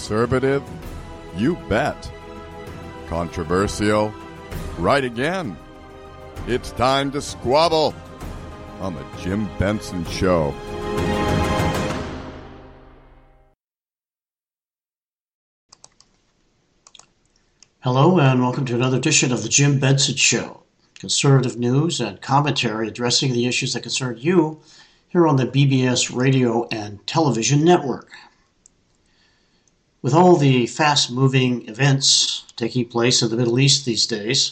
Conservative? You bet. Controversial? Right again. It's time to squabble on the Jim Benson Show. Hello and welcome to another edition of the Jim Benson Show. Conservative news and commentary addressing the issues that concern you here on the BBS radio and television network. With all the fast-moving events taking place in the Middle East these days,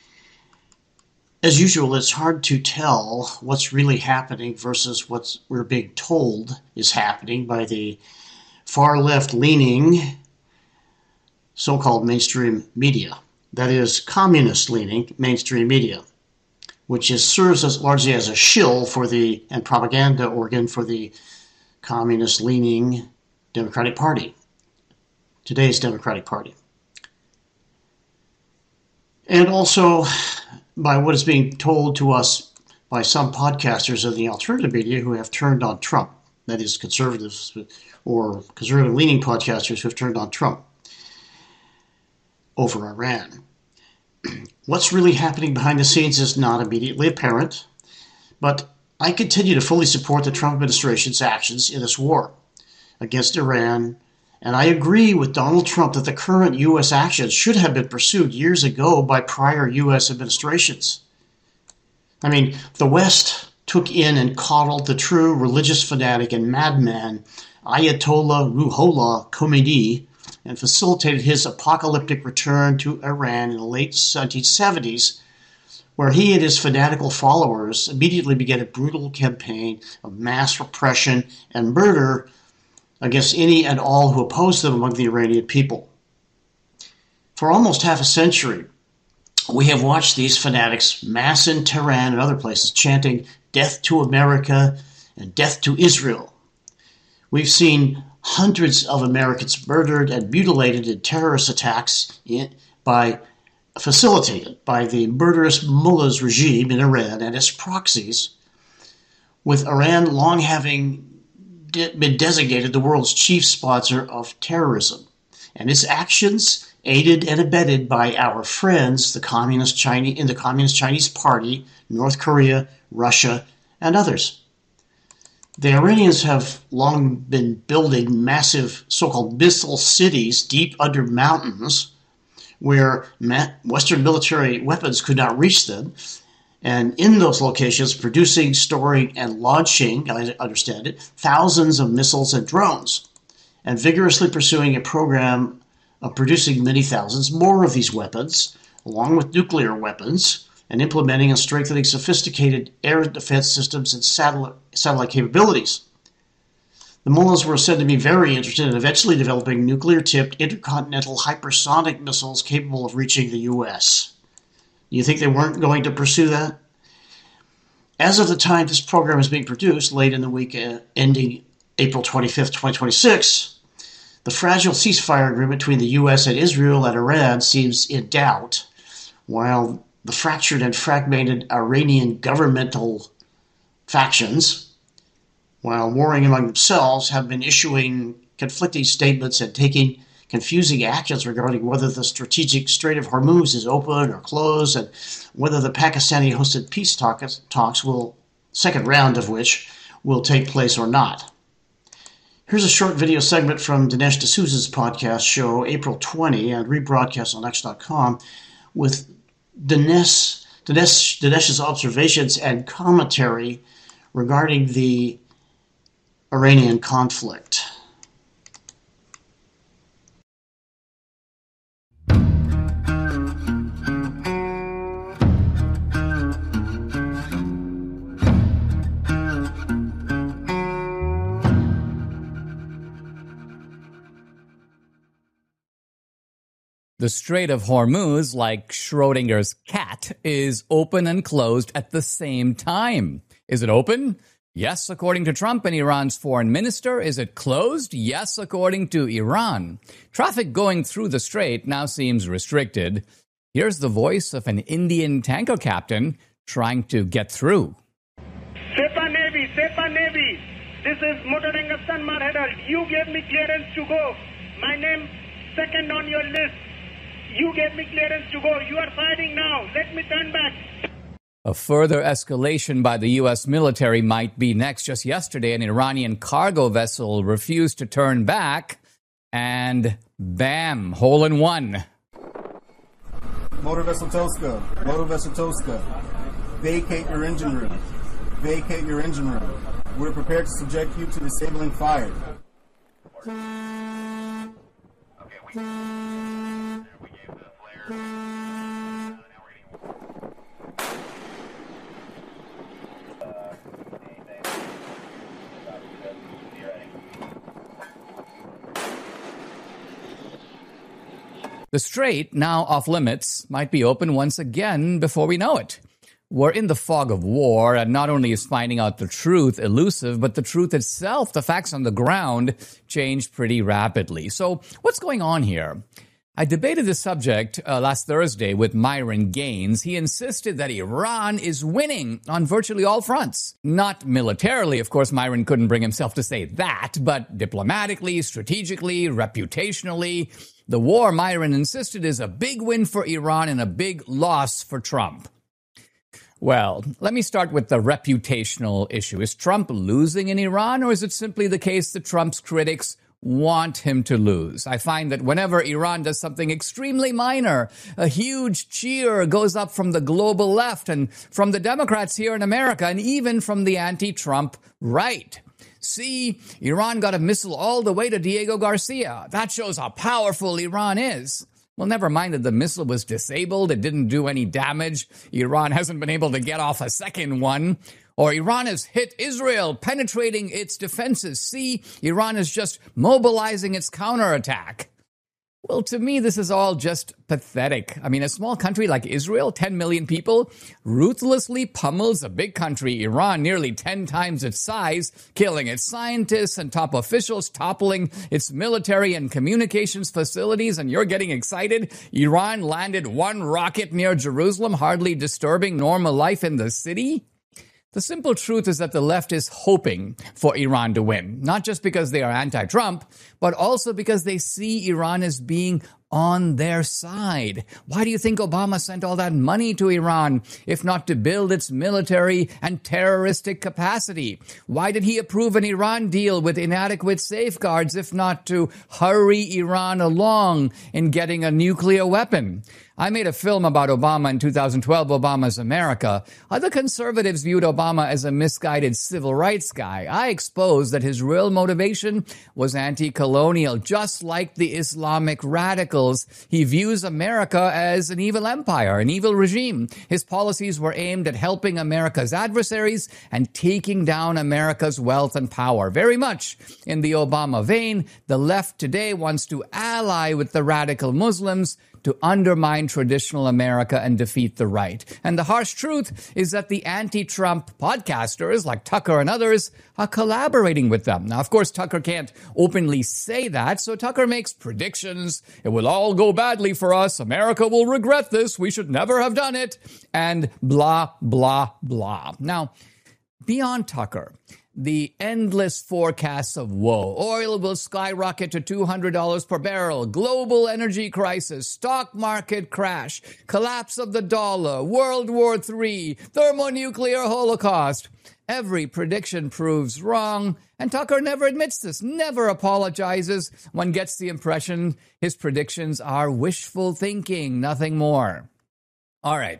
as usual, it's hard to tell what's really happening versus what we're being told is happening by the far-left-leaning so-called mainstream media. That is, communist-leaning mainstream media, which serves as largely as a shill for and propaganda organ for the communist-leaning Democratic Party. Today's Democratic Party. And also by what is being told to us by some podcasters in the alternative media who have turned on Trump. That is, conservatives or conservative-leaning podcasters who have turned on Trump over Iran. What's really happening behind the scenes is not immediately apparent, but I continue to fully support the Trump administration's actions in this war against Iran. And I agree with Donald Trump that the current U.S. actions should have been pursued years ago by prior U.S. administrations. I mean, the West took in and coddled the true religious fanatic and madman Ayatollah Ruhollah Khomeini and facilitated his apocalyptic return to Iran in the late 1970s, where he and his fanatical followers immediately began a brutal campaign of mass repression and murder against any and all who opposed them among the Iranian people. For almost half a century, we have watched these fanatics mass in Tehran and other places chanting death to America and death to Israel. We've seen hundreds of Americans murdered and mutilated in terrorist attacks facilitated by the murderous mullahs regime in Iran and its proxies, with Iran long having been designated the world's chief sponsor of terrorism, and its actions aided and abetted by our friends, the Communist Chinese Party, North Korea, Russia, and others. The Iranians have long been building massive so-called missile cities deep under mountains where Western military weapons could not reach them, and in those locations producing, storing, and launching, I understand it, thousands of missiles and drones, and vigorously pursuing a program of producing many thousands more of these weapons, along with nuclear weapons, and implementing and strengthening sophisticated air defense systems and satellite capabilities. The mullahs were said to be very interested in eventually developing nuclear-tipped intercontinental hypersonic missiles capable of reaching the U.S. Do you think they weren't going to pursue that? As of the time this program is being produced, late in the week ending April 25th, 2026, the fragile ceasefire agreement between the U.S. and Israel and Iran seems in doubt, while the fractured and fragmented Iranian governmental factions, while warring among themselves, have been issuing conflicting statements and taking confusing actions regarding whether the strategic Strait of Hormuz is open or closed, and whether the Pakistani-hosted peace talks second round of which, will take place or not. Here's a short video segment from Dinesh D'Souza's podcast show, April 20, and rebroadcast on X.com, with Dinesh's observations and commentary regarding the Iranian conflict. The Strait of Hormuz, like Schrodinger's cat, is open and closed at the same time. Is it open? Yes, according to Trump and Iran's foreign minister. Is it closed? Yes, according to Iran. Traffic going through the strait now seems restricted. Here's the voice of an Indian tanker captain trying to get through. Sepa Navy, this is Motoranga Sanmar Herald. You gave me clearance to go. My name second on your list. You gave me clearance to go. You are fighting now. Let me turn back. A further escalation by the U.S. military might be next. Just yesterday, an Iranian cargo vessel refused to turn back, and bam, hole in one. Motor Vessel Toska, vacate your engine room. Vacate your engine room. We're prepared to subject you to disabling fire. The Strait, now off limits, might be open once again before we know it. We're in the fog of war, and not only is finding out the truth elusive, but the truth itself, the facts on the ground, change pretty rapidly. So what's going on here? I debated this subject last Thursday with Myron Gaines. He insisted that Iran is winning on virtually all fronts. Not militarily, of course, Myron couldn't bring himself to say that, but diplomatically, strategically, reputationally. The war, Myron insisted, is a big win for Iran and a big loss for Trump. Well, let me start with the reputational issue. Is Trump losing in Iran, or is it simply the case that Trump's critics want him to lose? I find that whenever Iran does something extremely minor, a huge cheer goes up from the global left and from the Democrats here in America and even from the anti-Trump right. See, Iran got a missile all the way to Diego Garcia. That shows how powerful Iran is. Well, never mind that the missile was disabled. It didn't do any damage. Iran hasn't been able to get off a second one. Or Iran has hit Israel, penetrating its defenses. See, Iran is just mobilizing its counterattack. Well, to me, this is all just pathetic. I mean, a small country like Israel, 10 million people, ruthlessly pummels a big country, Iran, nearly 10 times its size, killing its scientists and top officials, toppling its military and communications facilities, and you're getting excited? Iran landed one rocket near Jerusalem, hardly disturbing normal life in the city? The simple truth is that the left is hoping for Iran to win, not just because they are anti-Trump, but also because they see Iran as being on their side. Why do you think Obama sent all that money to Iran, if not to build its military and terroristic capacity? Why did he approve an Iran deal with inadequate safeguards, if not to hurry Iran along in getting a nuclear weapon? I made a film about Obama in 2012, Obama's America. Other conservatives viewed Obama as a misguided civil rights guy. I exposed that his real motivation was anti-colonial, just like the Islamic radicals. He views America as an evil empire, an evil regime. His policies were aimed at helping America's adversaries and taking down America's wealth and power. Very much in the Obama vein, the left today wants to ally with the radical Muslims to undermine traditional America and defeat the right. And the harsh truth is that the anti-Trump podcasters like Tucker and others are collaborating with them. Now, of course, Tucker can't openly say that, so Tucker makes predictions. It will all go badly for us. America will regret this. We should never have done it. And blah, blah, blah. Now, beyond Tucker, the endless forecasts of woe. Oil will skyrocket to $200 per barrel. Global energy crisis. Stock market crash. Collapse of the dollar. World War III. Thermonuclear holocaust. Every prediction proves wrong, and Tucker never admits this, never apologizes. One gets the impression his predictions are wishful thinking, nothing more. All right.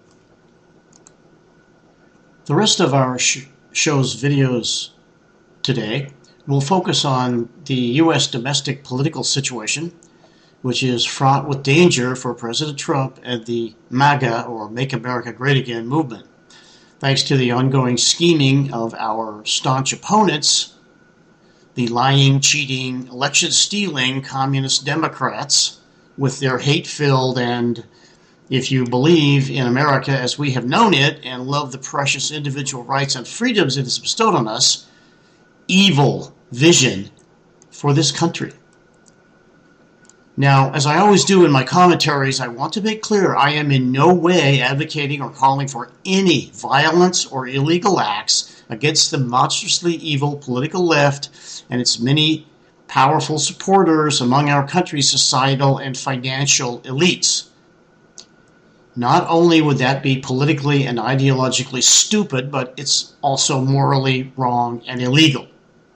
The rest of our show's videos today will focus on the U.S. domestic political situation, which is fraught with danger for President Trump and the MAGA, or Make America Great Again, movement. Thanks to the ongoing scheming of our staunch opponents, the lying, cheating, election-stealing communist Democrats, with their hate-filled and, if you believe in America as we have known it and love the precious individual rights and freedoms it has bestowed on us, evil vision for this country. Now, as I always do in my commentaries, I want to make clear I am in no way advocating or calling for any violence or illegal acts against the monstrously evil political left and its many powerful supporters among our country's societal and financial elites. Not only would that be politically and ideologically stupid, but it's also morally wrong and illegal.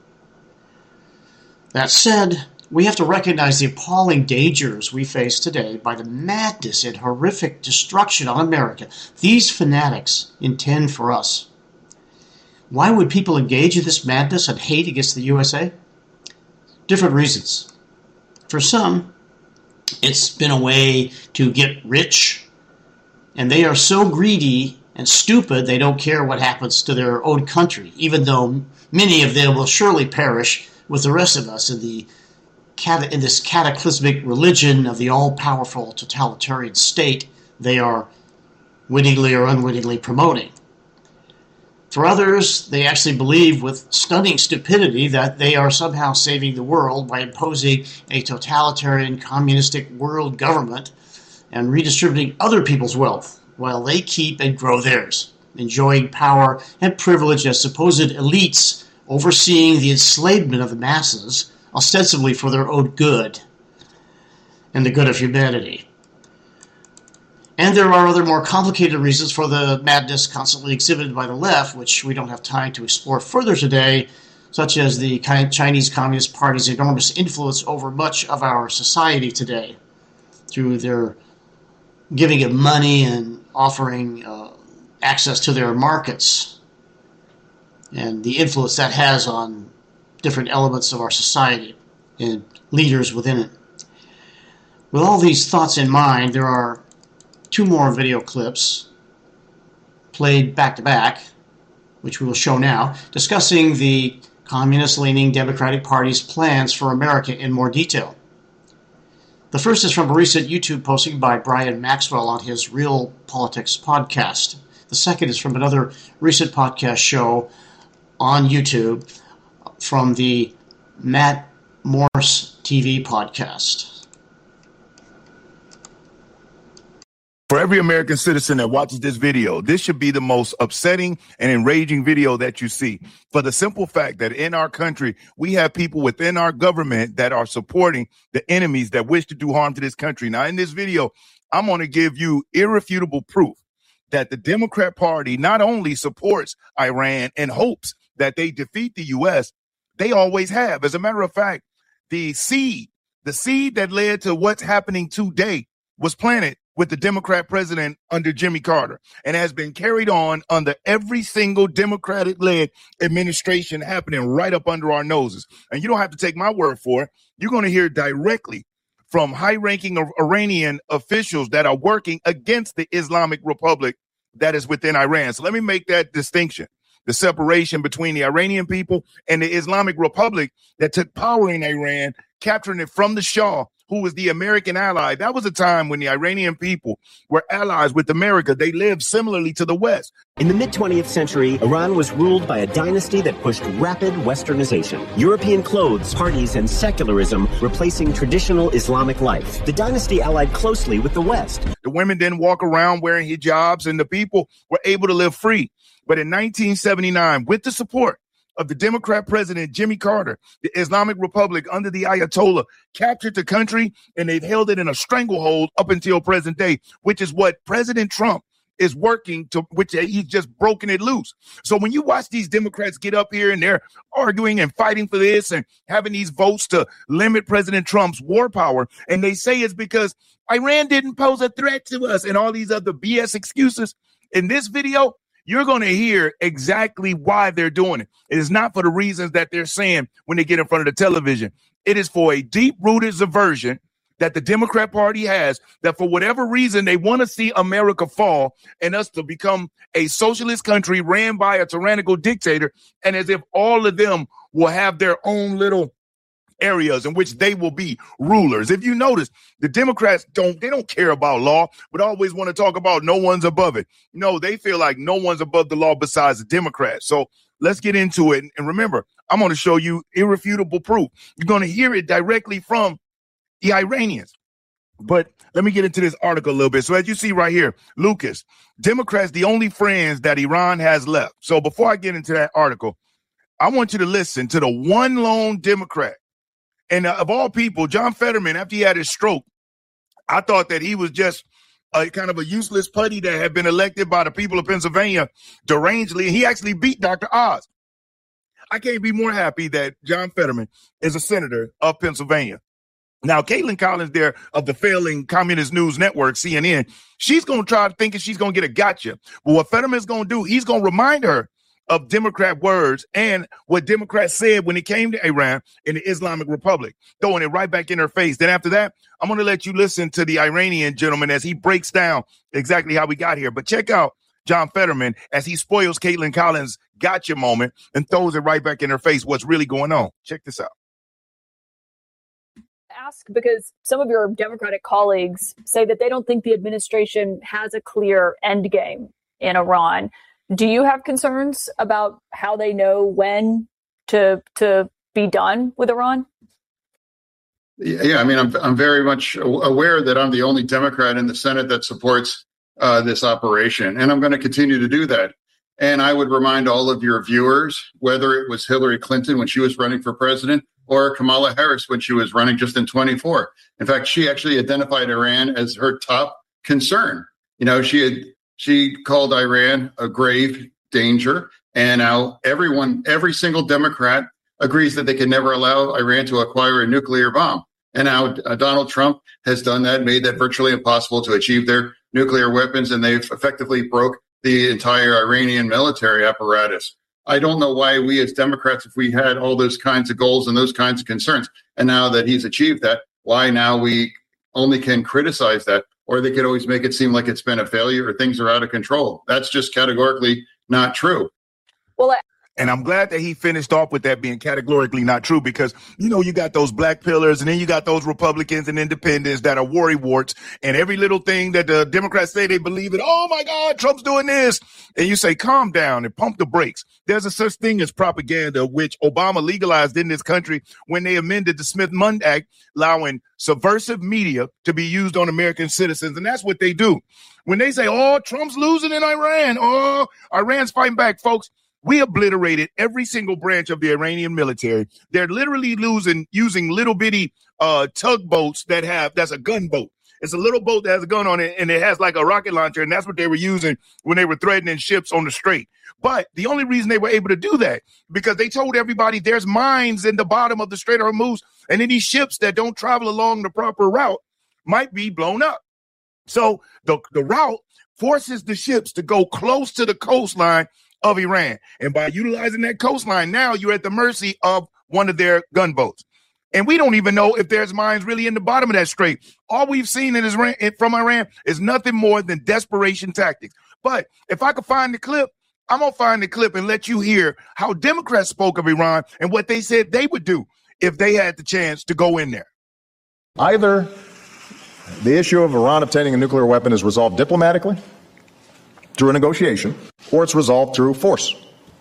That said, we have to recognize the appalling dangers we face today by the madness and horrific destruction on America these fanatics intend for us. Why would people engage in this madness and hate against the USA? Different reasons. For some, it's been a way to get rich, and they are so greedy and stupid they don't care what happens to their own country, even though many of them will surely perish with the rest of us in this cataclysmic religion of the all-powerful totalitarian state they are wittingly or unwittingly promoting. For others, they actually believe with stunning stupidity that they are somehow saving the world by imposing a totalitarian communistic world government and redistributing other people's wealth while they keep and grow theirs, enjoying power and privilege as supposed elites overseeing the enslavement of the masses, ostensibly for their own good and the good of humanity. And there are other more complicated reasons for the madness constantly exhibited by the left, which we don't have time to explore further today, such as the Chinese Communist Party's enormous influence over much of our society today through their giving it money and offering access to their markets and the influence that has on different elements of our society and leaders within it. With all these thoughts in mind, there are two more video clips played back-to-back, which we will show now, discussing the communist-leaning Democratic Party's plans for America in more detail. The first is from a recent YouTube posting by Brian Maxwell on his Real Politics podcast. The second is from another recent podcast show on YouTube from the Matt Morse TV podcast. For every American citizen that watches this video, this should be the most upsetting and enraging video that you see. For the simple fact that in our country, we have people within our government that are supporting the enemies that wish to do harm to this country. Now, in this video, I'm going to give you irrefutable proof that the Democrat Party not only supports Iran and hopes that they defeat the U.S., they always have. As a matter of fact, the seed that led to what's happening today was planted with the Democrat president under Jimmy Carter and has been carried on under every single Democratic-led administration happening right up under our noses. And you don't have to take my word for it. You're going to hear directly from high-ranking Iranian officials that are working against the Islamic Republic that is within Iran. So let me make that distinction. The separation between the Iranian people and the Islamic Republic that took power in Iran, capturing it from the Shah, who was the American ally. That was a time when the Iranian people were allies with America. They lived similarly to the West. In the mid-20th century, Iran was ruled by a dynasty that pushed rapid westernization. European clothes, parties, and secularism replacing traditional Islamic life. The dynasty allied closely with the West. The women didn't walk around wearing hijabs, and the people were able to live free. But in 1979, with the support of the Democrat president, Jimmy Carter, the Islamic Republic under the Ayatollah captured the country, and they've held it in a stranglehold up until present day, which is what President Trump is working to, which he's just broken it loose. So when you watch these Democrats get up here and they're arguing and fighting for this and having these votes to limit President Trump's war power, and they say it's because Iran didn't pose a threat to us and all these other BS excuses, in this video, you're going to hear exactly why they're doing it. It is not for the reasons that they're saying when they get in front of the television. It is for a deep-rooted subversion that the Democrat Party has, that for whatever reason they want to see America fall and us to become a socialist country ran by a tyrannical dictator, and as if all of them will have their own little areas in which they will be rulers. If you notice, the Democrats don't care about law, but always want to talk about no one's above it. No, they feel like no one's above the law besides the Democrats. So let's get into it. And remember, I'm going to show you irrefutable proof. You're going to hear it directly from the Iranians. But let me get into this article a little bit. So as you see right here, Lucas, Democrats, the only friends that Iran has left. So before I get into that article, I want you to listen to the one lone Democrat And of all people, John Fetterman, after he had his stroke, I thought that he was just a kind of a useless putty that had been elected by the people of Pennsylvania derangedly. He actually beat Dr. Oz. I can't be more happy that John Fetterman is a senator of Pennsylvania. Now, Caitlin Collins there of the failing Communist News Network, CNN, she's going to try thinking she's going to get a gotcha. But what Fetterman's going to do, he's going to remind her of Democrat words and what Democrats said when it came to Iran and the Islamic Republic, throwing it right back in her face. Then after that, I'm going to let you listen to the Iranian gentleman as he breaks down exactly how we got here. But check out John Fetterman as he spoils Caitlin Collins' gotcha moment and throws it right back in her face what's really going on. Check this out. Ask because some of your Democratic colleagues say that they don't think the administration has a clear end game in Iran. Do you have concerns about how they know when to be done with Iran? Yeah, I mean, I'm very much aware that I'm the only Democrat in the Senate that supports this operation, and I'm going to continue to do that. And I would remind all of your viewers, whether it was Hillary Clinton when she was running for president or Kamala Harris when she was running just in 24. In fact, she actually identified Iran as her top concern. You know, she called Iran a grave danger. And now every single Democrat agrees that they can never allow Iran to acquire a nuclear bomb. And now Donald Trump has done that, made that virtually impossible to achieve their nuclear weapons. And they've effectively broke the entire Iranian military apparatus. I don't know why we as Democrats, if we had all those kinds of goals and those kinds of concerns, and now that he's achieved that, why now we only can criticize that, or they could always make it seem like it's been a failure or things are out of control. That's just categorically not true. Well, and I'm glad that he finished off with that being categorically not true because, you know, you got those black pillars and then you got those Republicans and independents that are worrywarts and every little thing that the Democrats say they believe in. Oh, my God, Trump's doing this. And you say, calm down and pump the brakes. There's a such thing as propaganda, which Obama legalized in this country when they amended the Smith-Mundt Act, allowing subversive media to be used on American citizens. And that's what they do. When they say, oh, Trump's losing in Iran. Oh, Iran's fighting back, folks. We obliterated every single branch of the Iranian military. They're literally using little bitty tugboats that's a gunboat. It's a little boat that has a gun on it and it has like a rocket launcher. And that's what they were using when they were threatening ships on the strait. But the only reason they were able to do that because they told everybody there's mines in the bottom of the Strait of Hormuz and any ships that don't travel along the proper route might be blown up. So the route forces the ships to go close to the coastline of Iran. And by utilizing that coastline, now you're at the mercy of one of their gunboats. And we don't even know if there's mines really in the bottom of that strait. All we've seen from Iran is nothing more than desperation tactics. But if I could find the clip, I'm going to find the clip and let you hear how Democrats spoke of Iran and what they said they would do if they had the chance to go in there. Either the issue of Iran obtaining a nuclear weapon is resolved diplomatically, through a negotiation, or it's resolved through force,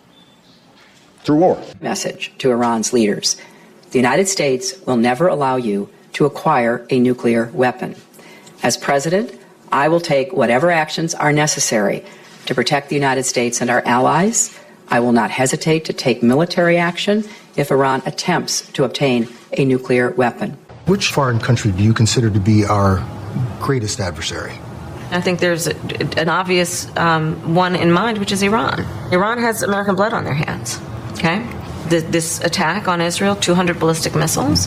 through war. Message to Iran's leaders. The United States will never allow you to acquire a nuclear weapon. As president, I will take whatever actions are necessary to protect the United States and our allies. I will not hesitate to take military action if Iran attempts to obtain a nuclear weapon. Which foreign country do you consider to be our greatest adversary? I think there's an obvious one in mind, which is Iran. Iran has American blood on their hands, okay? This attack on Israel, 200 ballistic missiles.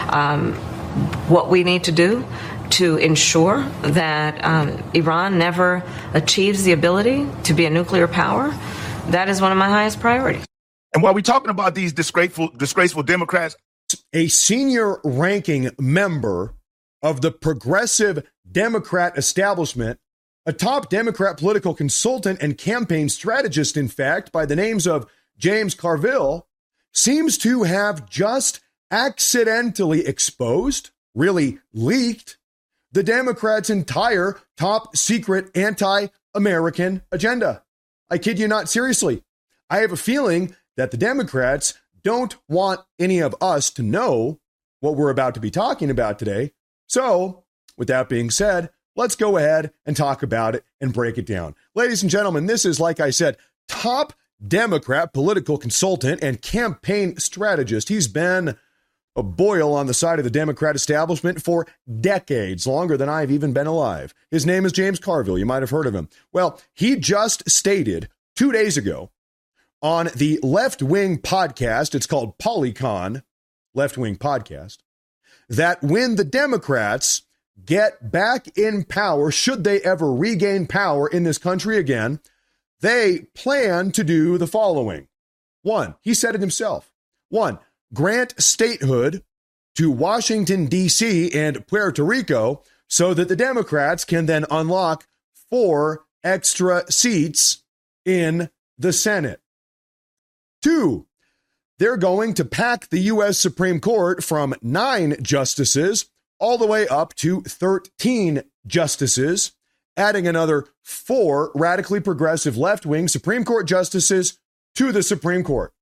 What we need to do to ensure that Iran never achieves the ability to be a nuclear power, that is one of my highest priorities. And while we're talking about these disgraceful Democrats, a senior ranking member of the progressive Democrat establishment, a top Democrat political consultant and campaign strategist, in fact, by the names of James Carville, seems to have just accidentally exposed, really leaked, the Democrats' entire top secret anti-American agenda. I kid you not, seriously. I have a feeling that the Democrats don't want any of us to know what we're about to be talking about today. So, with that being said, let's go ahead and talk about it and break it down. Ladies and gentlemen, this is, like I said, top Democrat political consultant and campaign strategist. He's been boil on the side of the Democrat establishment for decades, longer than I've even been alive. His name is James Carville. You might have heard of him. Well, he just stated 2 days ago on the Left Wing podcast, it's called Polycon, Left Wing podcast, that when the Democrats get back in power, should they ever regain power in this country again, they plan to do the following. One, he said it himself. One, grant statehood to Washington, D.C. and Puerto Rico so that the Democrats can then unlock 4 extra seats in the Senate. 2, they're going to pack the U.S. Supreme Court from 9 justices all the way up to 13 justices, adding another 4 radically progressive left-wing Supreme Court justices to the Supreme Court.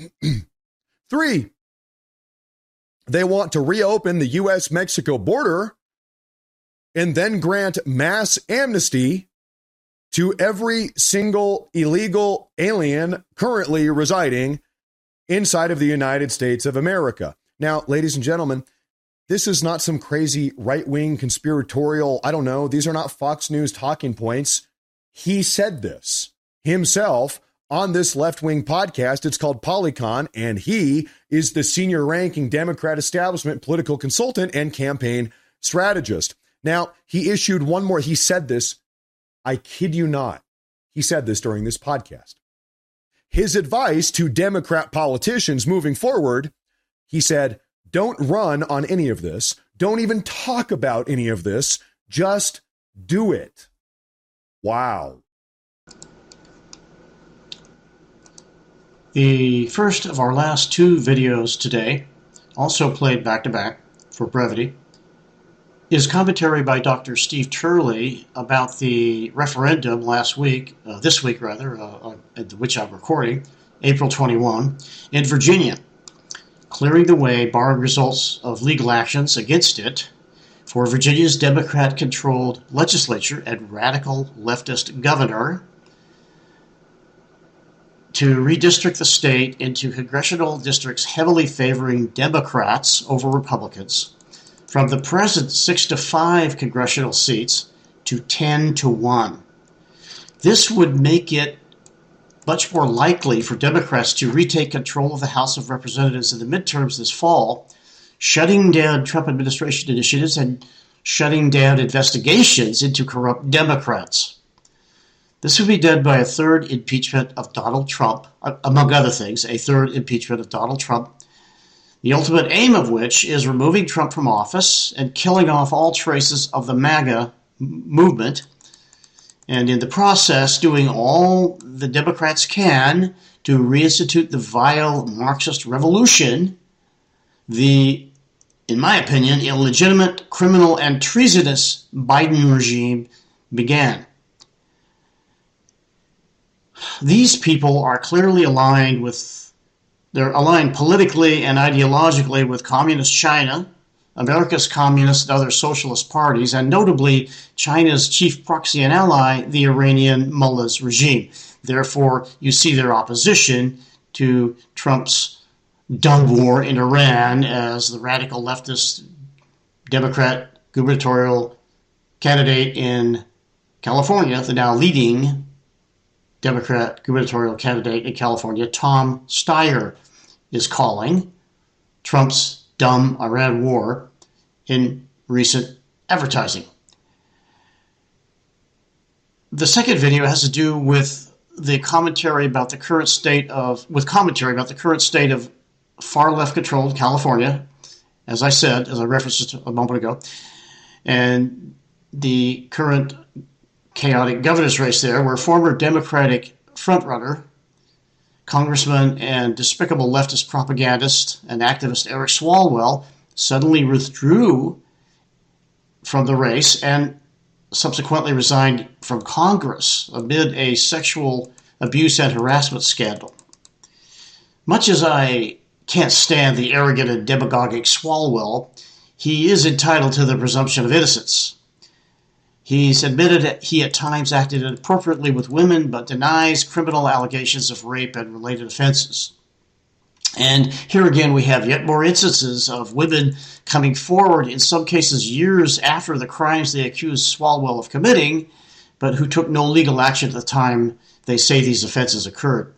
3, they want to reopen the U.S.-Mexico border and then grant mass amnesty to every single illegal alien currently residing inside of the United States of America. Now, ladies and gentlemen, this is not some crazy right-wing conspiratorial, I don't know, these are not Fox News talking points. He said this himself on this left-wing podcast. It's called Polycon, and he is the senior-ranking Democrat establishment political consultant and campaign strategist. Now, he issued one more. He said this, I kid you not. He said this during this podcast. His advice to Democrat politicians moving forward, he said, don't run on any of this. Don't even talk about any of this. Just do it. Wow. The first of our last 2 videos today, also played back-to-back for brevity, is commentary by Dr. Steve Turley about the referendum this week, which I'm recording, April 21, in Virginia, clearing the way, barring results of legal actions against it, for Virginia's Democrat-controlled legislature and radical leftist governor to redistrict the state into congressional districts heavily favoring Democrats over Republicans, from the present 6-5 congressional seats to 10-1. This would make it much more likely for Democrats to retake control of the House of Representatives in the midterms this fall, shutting down Trump administration initiatives and shutting down investigations into corrupt Democrats. This would be done by a 3rd impeachment of Donald Trump, among other things, a 3rd impeachment of Donald Trump, the ultimate aim of which is removing Trump from office and killing off all traces of the MAGA movement, and in the process doing all the Democrats can to reinstitute the vile Marxist revolution, the, in my opinion, illegitimate, criminal, and treasonous Biden regime began. These people are clearly aligned politically and ideologically with Communist China, America's communist and other socialist parties, and notably China's chief proxy and ally, the Iranian mullahs regime. Therefore, you see their opposition to Trump's dung war in Iran as the radical leftist Democrat gubernatorial candidate in California, the now leading Democrat gubernatorial candidate in California, Tom Steyer, is calling Trump's dumb Iran war in recent advertising. The second video has to do with the commentary about the current state of far left controlled California, as I said, as I referenced just a moment ago, and the current chaotic governor's race there, where former Democratic frontrunner, Congressman and despicable leftist propagandist and activist Eric Swalwell suddenly withdrew from the race and subsequently resigned from Congress amid a sexual abuse and harassment scandal. Much as I can't stand the arrogant and demagogic Swalwell, he is entitled to the presumption of innocence. He's admitted that he at times acted inappropriately with women, but denies criminal allegations of rape and related offenses. And here again, we have yet more instances of women coming forward, in some cases years after the crimes they accused Swalwell of committing, but who took no legal action at the time they say these offenses occurred.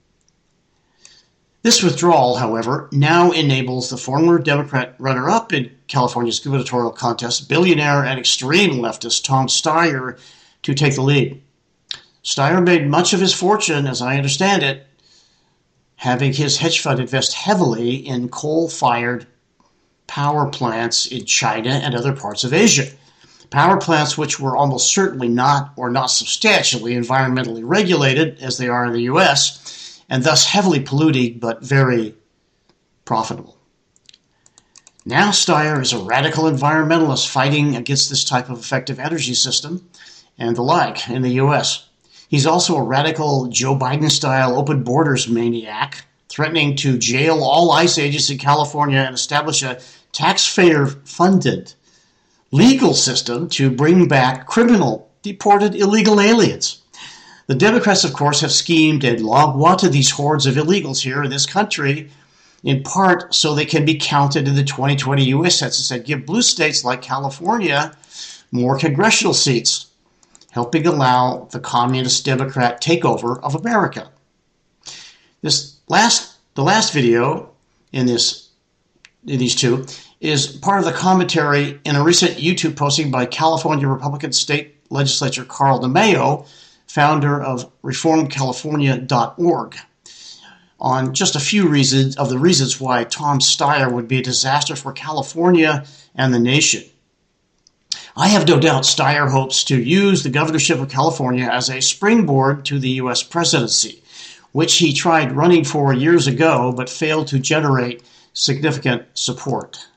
This withdrawal, however, now enables the former Democrat runner-up in California's gubernatorial contest, billionaire and extreme leftist Tom Steyer, to take the lead. Steyer made much of his fortune, as I understand it, having his hedge fund invest heavily in coal-fired power plants in China and other parts of Asia. Power plants which were almost certainly not, or not substantially, environmentally regulated, as they are in the U.S., and thus heavily polluting but very profitable. Now Steyer is a radical environmentalist fighting against this type of effective energy system and the like in the U.S. He's also a radical Joe Biden-style open borders maniac, threatening to jail all ICE agents in California and establish a taxpayer-funded legal system to bring back criminal, deported illegal aliens. The Democrats, of course, have schemed and long wanted these hordes of illegals here in this country, in part so they can be counted in the 2020 U.S. Census and give blue states like California more congressional seats, helping allow the communist Democrat takeover of America. The last video in these two is part of the commentary in a recent YouTube posting by California Republican State Legislature Carl DeMaio, founder of ReformCalifornia.org, on just a few reasons why Tom Steyer would be a disaster for California and the nation. I have no doubt Steyer hopes to use the governorship of California as a springboard to the U.S. presidency, which he tried running for years ago but failed to generate significant support.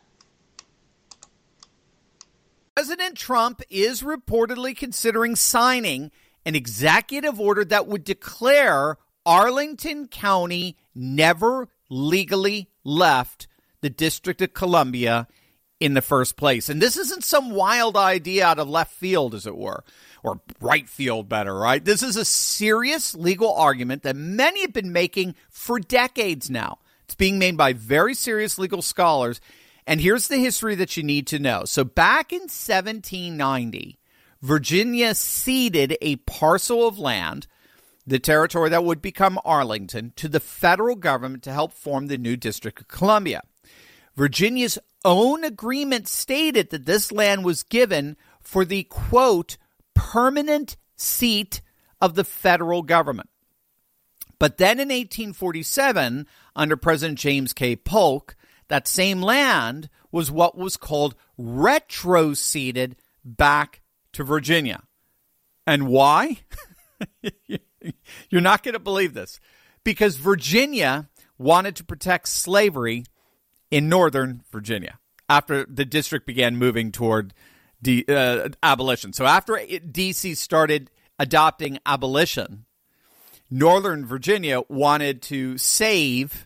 President Trump is reportedly considering signing an executive order that would declare Arlington County never legally left the District of Columbia in the first place. And this isn't some wild idea out of left field, as it were, or right field better, right? This is a serious legal argument that many have been making for decades now. It's being made by very serious legal scholars. And here's the history that you need to know. So back in 1790, Virginia ceded a parcel of land, the territory that would become Arlington, to the federal government to help form the new District of Columbia. Virginia's own agreement stated that this land was given for the, quote, permanent seat of the federal government. But then in 1847, under President James K. Polk, that same land was what was called retroceded back to Virginia. And why? You're not going to believe this. Because Virginia wanted to protect slavery in Northern Virginia after the district began moving toward abolition. So after D.C. started adopting abolition, Northern Virginia wanted to save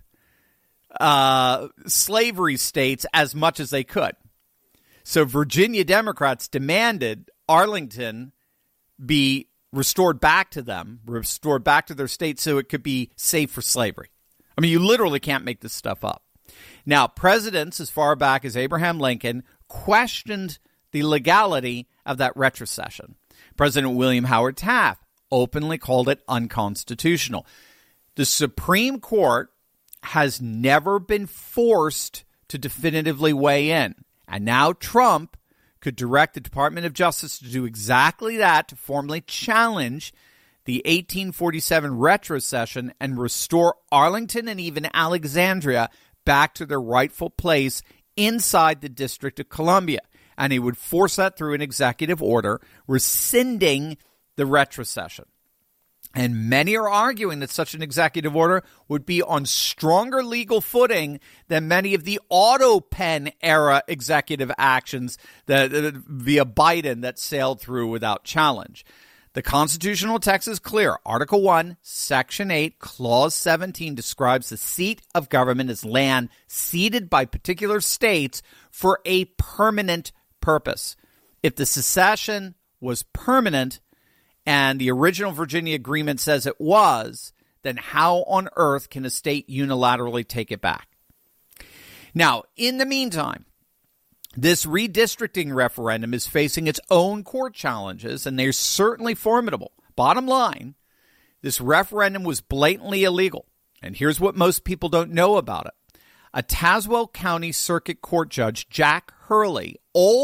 slavery states as much as they could. So Virginia Democrats demanded Arlington be restored back to them, restored back to their state so it could be safe for slavery. I mean, you literally can't make this stuff up. Now, presidents as far back as Abraham Lincoln questioned the legality of that retrocession. President William Howard Taft openly called it unconstitutional. The Supreme Court has never been forced to definitively weigh in. And now Trump could direct the Department of Justice to do exactly that, to formally challenge the 1847 retrocession and restore Arlington and even Alexandria back to their rightful place inside the District of Columbia. And he would force that through an executive order rescinding the retrocession. And many are arguing that such an executive order would be on stronger legal footing than many of the auto pen era executive actions that via Biden that sailed through without challenge. The constitutional text is clear. Article 1, Section 8, Clause 17 describes the seat of government as land ceded by particular states for a permanent purpose. If the secession was permanent, and the original Virginia agreement says it was, then how on earth can a state unilaterally take it back? Now, in the meantime, this redistricting referendum is facing its own court challenges, and they're certainly formidable. Bottom line, this referendum was blatantly illegal. And here's what most people don't know about it. A Tazewell County Circuit Court Judge, Jack Hurley,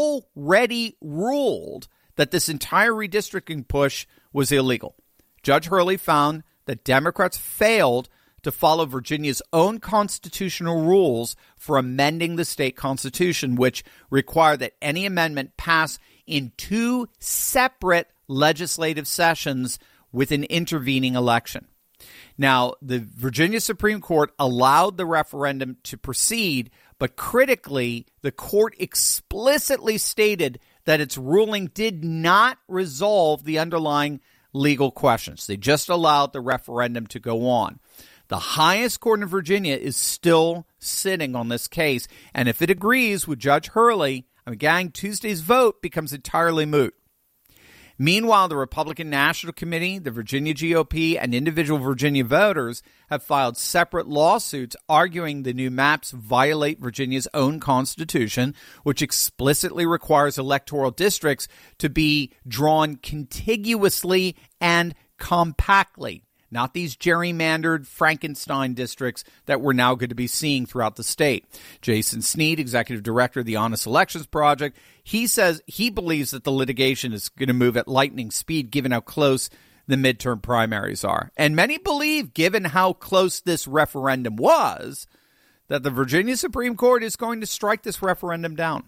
already ruled that this entire redistricting push was illegal. Judge Hurley found that Democrats failed to follow Virginia's own constitutional rules for amending the state constitution, which require that any amendment pass in 2 separate legislative sessions with an intervening election. Now, the Virginia Supreme Court allowed the referendum to proceed, but critically, the court explicitly stated that its ruling did not resolve the underlying legal questions. They just allowed the referendum to go on. The highest court in Virginia is still sitting on this case, and if it agrees with Judge Hurley, gang, Tuesday's vote becomes entirely moot. Meanwhile, the Republican National Committee, the Virginia GOP, and individual Virginia voters have filed separate lawsuits arguing the new maps violate Virginia's own constitution, which explicitly requires electoral districts to be drawn contiguously and compactly. Not these gerrymandered Frankenstein districts that we're now going to be seeing throughout the state. Jason Sneed, executive director of the Honest Elections Project, he says he believes that the litigation is going to move at lightning speed given how close the midterm primaries are. And many believe, given how close this referendum was, that the Virginia Supreme Court is going to strike this referendum down.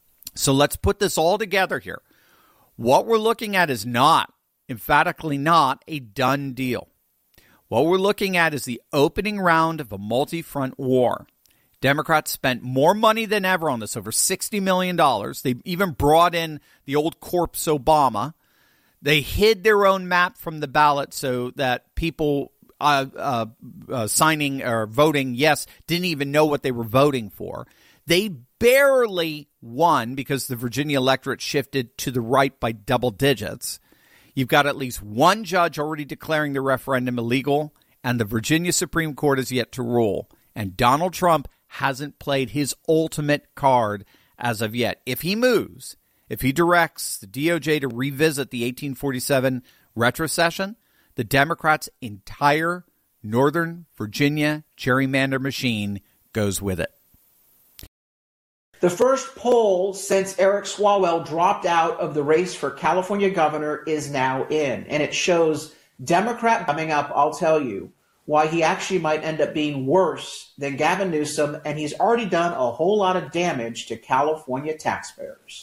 So let's put this all together here. What we're looking at is not, emphatically not, a done deal. What we're looking at is the opening round of a multi-front war. Democrats spent more money than ever on this, over $60 million. They even brought in the old corpse Obama. They hid their own map from the ballot so that people signing or voting yes didn't even know what they were voting for. They barely won because the Virginia electorate shifted to the right by double digits. You've got at least one judge already declaring the referendum illegal, and the Virginia Supreme Court is yet to rule. And Donald Trump hasn't played his ultimate card as of yet. If he moves, if he directs the DOJ to revisit the 1847 retrocession, the Democrats' entire Northern Virginia gerrymander machine goes with it. The first poll since Eric Swalwell dropped out of the race for California governor is now in, and it shows Democrat coming up. I'll tell you why he actually might end up being worse than Gavin Newsom, and he's already done a whole lot of damage to California taxpayers.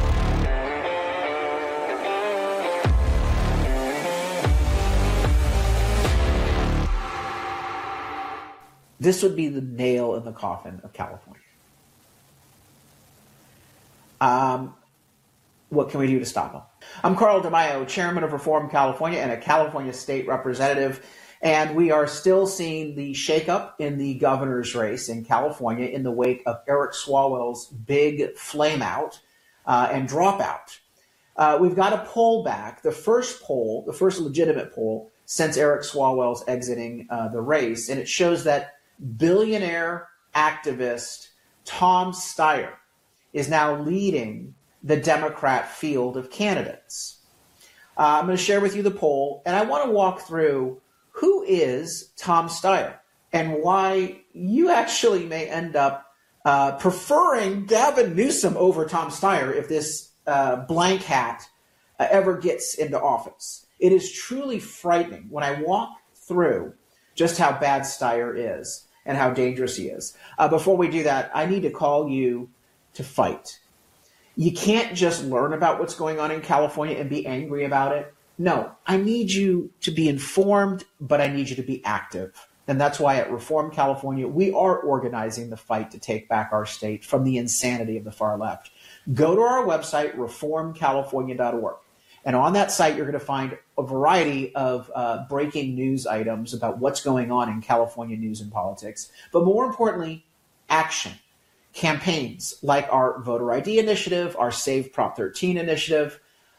This would be the nail in the coffin of California. What can we do to stop him? I'm Carl DeMaio, chairman of Reform California and a California state representative, and we are still seeing the shakeup in the governor's race in California in the wake of Eric Swalwell's big flameout and dropout. We've got a poll back, the first legitimate poll since Eric Swalwell's exiting the race, and it shows that billionaire activist Tom Steyer is now leading the Democrat field of candidates. I'm going to share with you the poll, and I want to walk through who is Tom Steyer and why you actually may end up preferring Gavin Newsom over Tom Steyer if this blank hat ever gets into office. It is truly frightening when I walk through just how bad Steyer is and how dangerous he is. Before we do that, I need to call you to fight. You can't just learn about what's going on in California and be angry about it. No, I need you to be informed, but I need you to be active. And that's why at Reform California, we are organizing the fight to take back our state from the insanity of the far left. Go to our website, reformcalifornia.org. And on that site, you're going to find a variety of breaking news items about what's going on in California news and politics. But more importantly, action. Campaigns like our voter ID initiative, our Save Prop 13 initiative,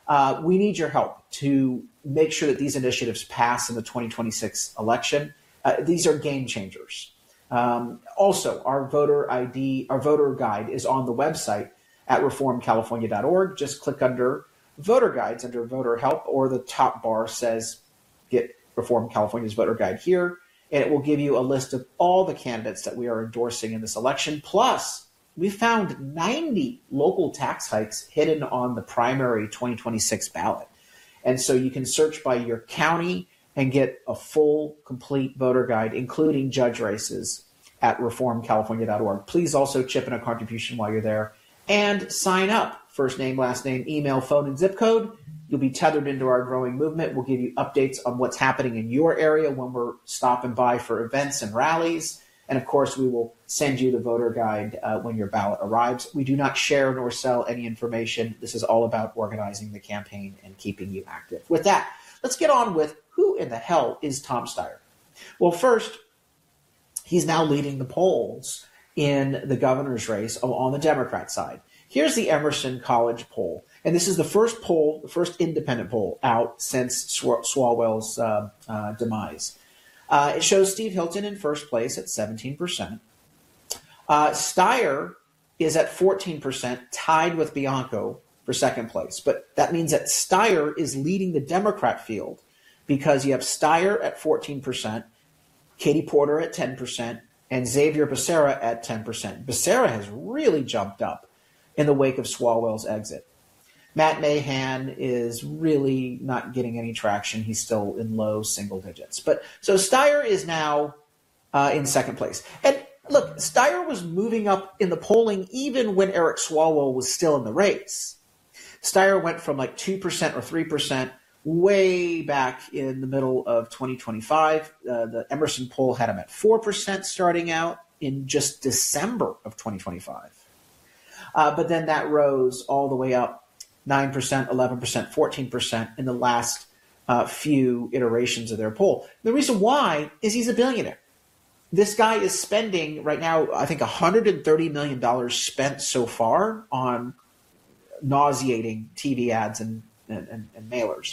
We need your help to make sure that these initiatives pass in the 2026 election. These are game changers. Also, our voter guide is on the website at reformcalifornia.org. Just click under voter guides under voter help, or the top bar says get Reform California's voter guide here, and it will give you a list of all the candidates that we are endorsing in this election. Plus, we found 90 local tax hikes hidden on the primary 2026 ballot. And so you can search by your county and get a full, complete voter guide, including judge races, at reformcalifornia.org. Please also chip in a contribution while you're there and sign up. First name, last name, email, phone, and zip code. You'll be tethered into our growing movement. We'll give you updates on what's happening in your area when we're stopping by for events and rallies. And of course, we will send you the voter guide when your ballot arrives. We do not share nor sell any information. This is all about organizing the campaign and keeping you active. With that, let's get on with who in the hell is Tom Steyer? Well, first, he's now leading the polls in the governor's race on the Democrat side. Here's the Emerson College poll. And this is the first poll, the first independent poll out since Swalwell's demise. It shows Steve Hilton in first place at 17%. Steyer is at 14%, tied with Bianco for second place. But that means that Steyer is leading the Democrat field because you have Steyer at 14%, Katie Porter at 10%, and Xavier Becerra at 10%. Becerra has really jumped up in the wake of Swalwell's exit. Matt Mahan is really not getting any traction. He's still in low single digits. But so Steyer is now in second place. And look, Steyer was moving up in the polling even when Eric Swalwell was still in the race. Steyer went from like 2% or 3% way back in the middle of 2025. The Emerson poll had him at 4% starting out in just December of 2025. But then that rose all the way up 9%, 11%, 14% in the last few iterations of their poll. The reason why is he's a billionaire. This guy is spending right now, I think, $130 million spent so far on nauseating TV ads and mailers.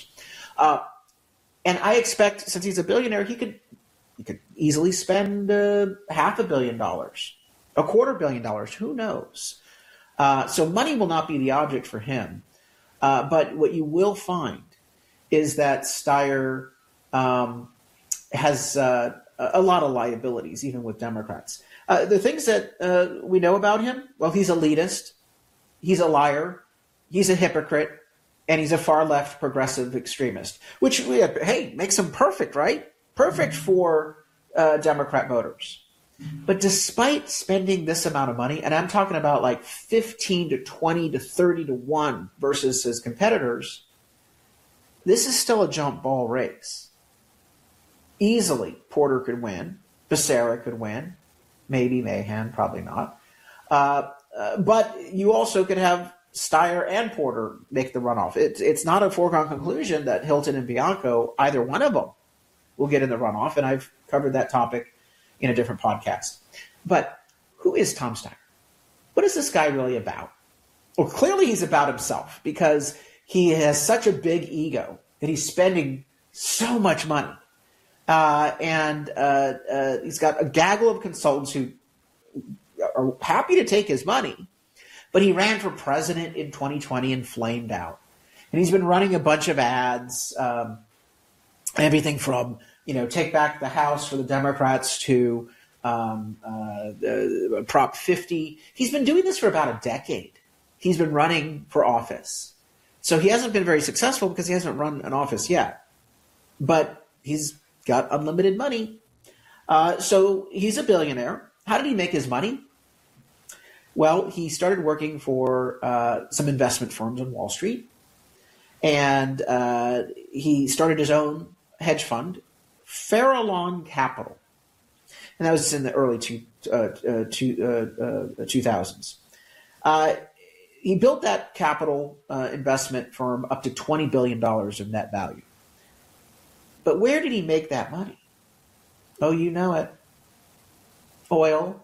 And I expect, since he's a billionaire, he could easily spend $500 million, $250 million, who knows? So money will not be the object for him. But what you will find is that Steyer has a lot of liabilities, even with Democrats. The things that we know about him, well, he's elitist, he's a liar, he's a hypocrite, and he's a far-left progressive extremist, which, hey, makes him perfect, right? Perfect for Democrat voters. But despite spending this amount of money, and I'm talking about like 15 to 20 to 30 to 1 versus his competitors, this is still a jump ball race. Easily, Porter could win. Becerra could win. Maybe Mahan, probably not. But you also could have Steyer and Porter make the runoff. It's not a foregone conclusion that Hilton and Bianco, either one of them, will get in the runoff, and I've covered that topic in a different podcast. But who is Tom Steyer? What is this guy really about? Well, clearly he's about himself because he has such a big ego that he's spending so much money. And he's got a gaggle of consultants who are happy to take his money. But he ran for president in 2020 and flamed out. And he's been running a bunch of ads, everything from take back the House for the Democrats to Prop 50. He's been doing this for about a decade. He's been running for office. So he hasn't been very successful because he hasn't run an office yet. But he's got unlimited money. So he's a billionaire. How did he make his money? Well, he started working for some investment firms on Wall Street. And he started his own hedge fund, Farallon Capital, and that was in the early 2000s. He built that capital investment firm up to $20 billion of net value. But where did he make that money? Oh, you know it. Oil,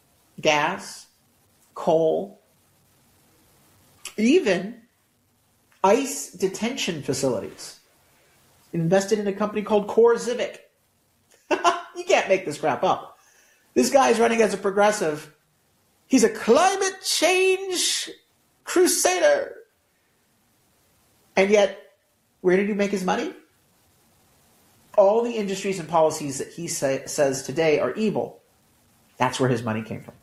gas, coal, even ICE detention facilities. Invested in a company called CoreCivic. You can't make this crap up. This guy's running as a progressive. He's a climate change crusader. And yet, where did he make his money? All the industries and policies that he says today are evil. That's where his money came from.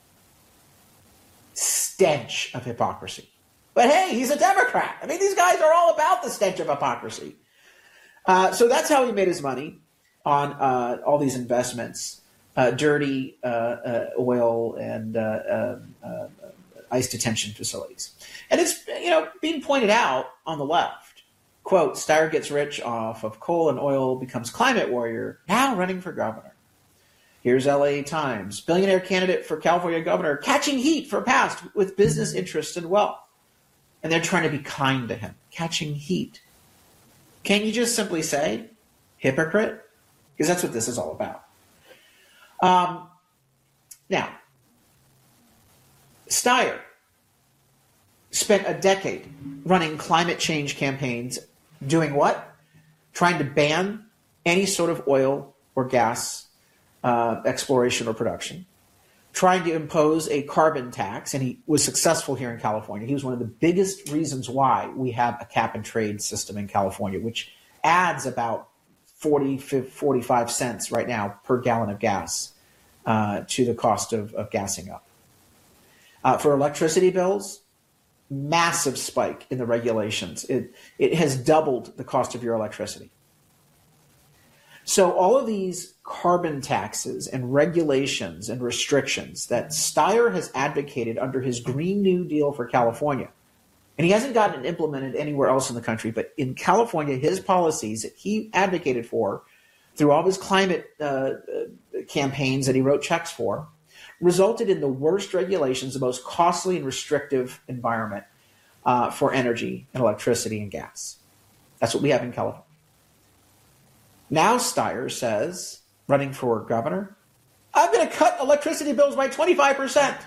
Stench of hypocrisy. But hey, he's a Democrat. I mean, these guys are all about the stench of hypocrisy. So that's how he made his money on all these investments, dirty oil and ICE detention facilities. And it's being pointed out on the left. Quote, Steyer gets rich off of coal and oil, becomes climate warrior, now running for governor. Here's LA Times. Billionaire candidate for California governor catching heat for past with business interests and wealth. And they're trying to be kind to him. Catching heat. Can't you just simply say, hypocrite? Because that's what this is all about. Now, Steyer spent a decade running climate change campaigns, doing what? Trying to ban any sort of oil or gas exploration or production, trying to impose a carbon tax, and he was successful here in California. He was one of the biggest reasons why we have a cap and trade system in California, which adds about 45 cents right now per gallon of gas to the cost of gassing up. For electricity bills, massive spike in the regulations. It has doubled the cost of your electricity. So all of these carbon taxes and regulations and restrictions that Steyer has advocated under his Green New Deal for California, and he hasn't gotten it implemented anywhere else in the country, but in California, his policies that he advocated for through all of his climate campaigns that he wrote checks for, resulted in the worst regulations, the most costly and restrictive environment for energy and electricity and gas. That's what we have in California. Now Steyer says, running for governor, I'm going to cut electricity bills by 25%.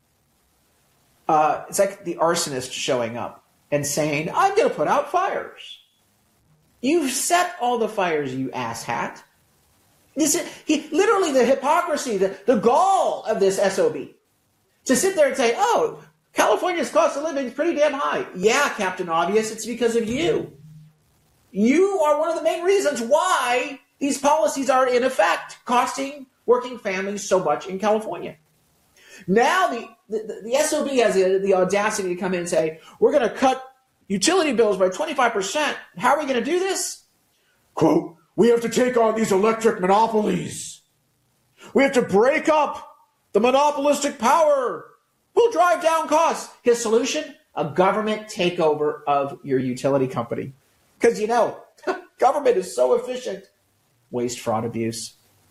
It's like the arsonist showing up and saying, I'm going to put out fires. You've set all the fires, you asshat. Literally the hypocrisy, the gall of this SOB. To sit there and say, oh, California's cost of living is pretty damn high. Yeah, Captain Obvious, it's because of you. You are one of the main reasons why these policies are in effect, costing working families so much in California. Now the SOB has the audacity to come in and say, we're going to cut utility bills by 25%. How are we going to do this? Quote, we have to take on these electric monopolies. We have to break up the monopolistic power. We'll drive down costs. His solution? A government takeover of your utility company. Because, government is so efficient. Waste, fraud, abuse.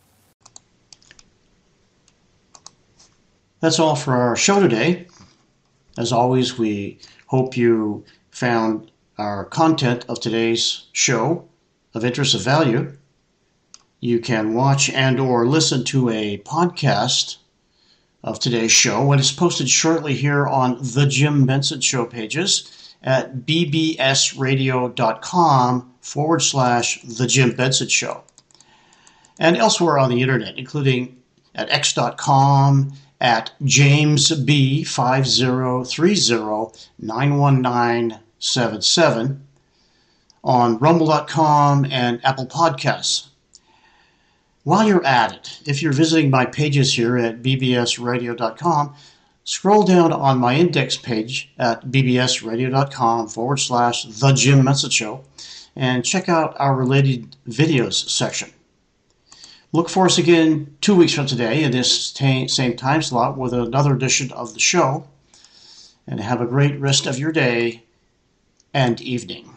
That's all for our show today. As always, we hope you found our content of today's show of interest of value. You can watch and or listen to a podcast of today's show when it's posted shortly here on the Jim Benson Show pages at bbsradio.com/The Jim Benson Show. And elsewhere on the internet, including at x.com, at JamesB5030919977, on rumble.com and Apple Podcasts. While you're at it, if you're visiting my pages here at bbsradio.com, scroll down on my index page at bbsradio.com/The Jim Benson Show and check out our related videos section. Look for us again 2 weeks from today in this same time slot with another edition of the show. And have a great rest of your day and evening.